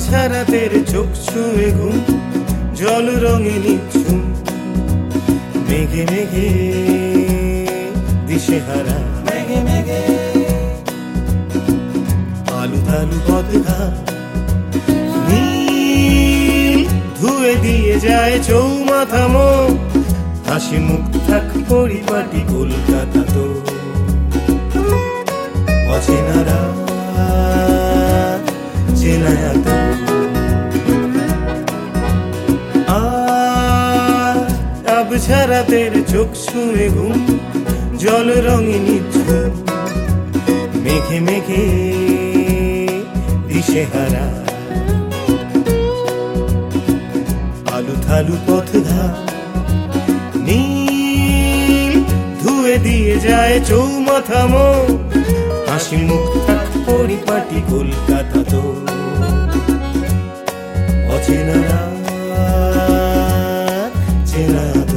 ছাড়া তেরে চোখ ছুঁয়ে ঘুম, জল রঙে নিচ্ছুম, মেঘে মেঘে দিশেহারা, মেঘে মেঘে আলু থালু পথঘাট, নীল ধুয়ে দিয়ে যায় চৌমাথা মন, হাসি মুখ থাক পরিপাটি কলকাতা তো, অচেনারা চেনায়া তো। আব ছাড়া তেরে চোখ ছুঁয়ে ঘুম, জল রঙে নিচ্ছুম, মেঘে মেঘে দিশেহারা, আলু থালু পথঘাট, নীল ধুয়ে দিয়ে যায় চৌমাথা মন, হাসি মুখ থাক পরিপাটি কলকাতা তো, অচেনারা চেনা তো।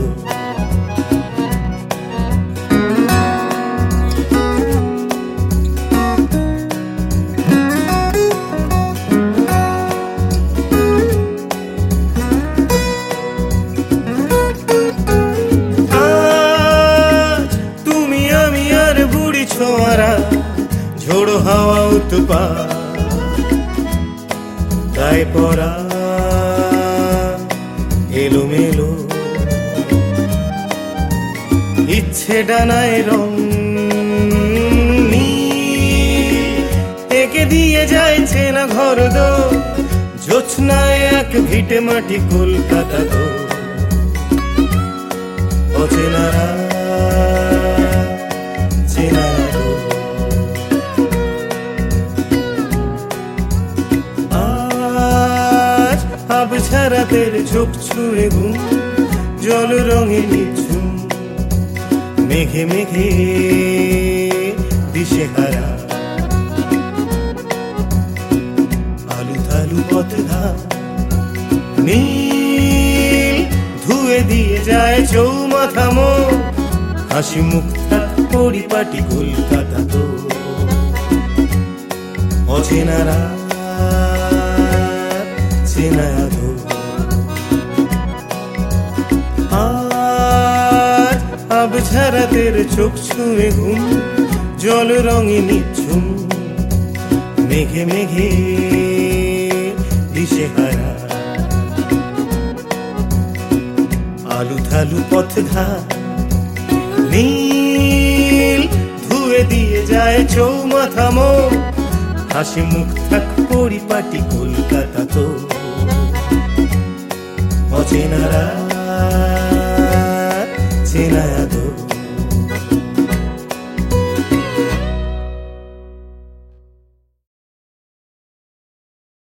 তুমি আমি আর বুড়ি ছোঁয়ারা, ঝোড়ো হাওয়া উৎপাত, গায়ে পড়া এলোমেলো, ইচ্ছে ডানায় রং এঁকে দিয়ে যায় চেনা ঘর দো, জোছনায় এক ভিটে মাটি কলকাতা তো, অচেনারা চেনা তো। আজ আব ছাড়া তেরে চোখ ছুঁয়ে ঘুম, জল রঙে নিচ্ছুম, মেঘে মেঘে দিশেহারা, আলু থালু পথঘাট, নীল ধুয়ে দিয়ে যায় চৌমাথা মন, হাসি মুখ থাক পরিপাটি কলকাতা তো, অচেনারা চেনা তো। আজ আব ছাড়া তেরে চোখ ছুঁয়ে ঘুম, জল রঙে নিচ্ছুম, মেঘে মেঘে দিশেহারা, আলু থালু পথঘাট, নীল ধুয়ে দিয়ে যায় চৌমাথা মন, হাসি মুখ থাক পরিপাটি কলকাতা তো, অচেনারা